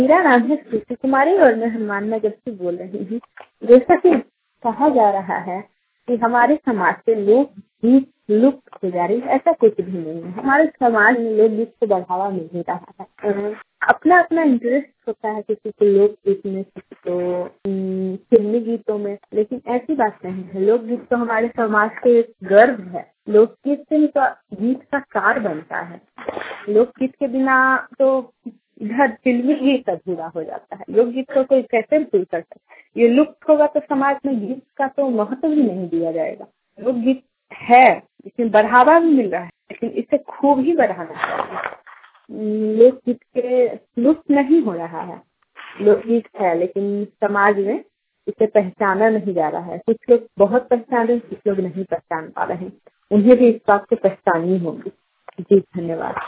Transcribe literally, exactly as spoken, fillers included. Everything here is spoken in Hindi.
मेरा नाम है श्रुति कुमारी और मैं हनुमान नगर से बोल रही हूँ। जैसा कि कहा जा रहा है कि हमारे समाज से लोकगीत लुप्त हो जा रही है, ऐसा कुछ भी नहीं है। हमारे समाज में लोकगीत को बढ़ावा मिल ही रहा है। अपना अपना इंटरेस्ट होता है, किसी को लोकगीत में, किसी को फिल्मी गीतों में, लेकिन ऐसी बात नहीं है। लोकगीत तो हमारे समाज के एक गर्व है। लोकगीत से ही तो गीत का सार बनता है। लोकगीत के बिना तो इधर फिल्मी गीत अधूरा हो जाता है। लोकगीत को कोई कैसे भूल कर सकता है? ये लुप्त होगा तो समाज में गीत का तो महत्व भी नहीं दिया जाएगा। लोकगीत है, इसमें बढ़ावा भी मिल रहा है, लेकिन इसे खूब ही बढ़ाना चाहिए। लोकगीत के लुप्त नहीं हो रहा है। लोकगीत है, लेकिन समाज में इसे पहचाना नहीं जा रहा है। कुछ लोग बहुत पहचान रहे हैं, कुछ लोग नहीं पहचान पा रहे हैं। उन्हें भी इस बात को पहचाननी होगी। जी धन्यवाद।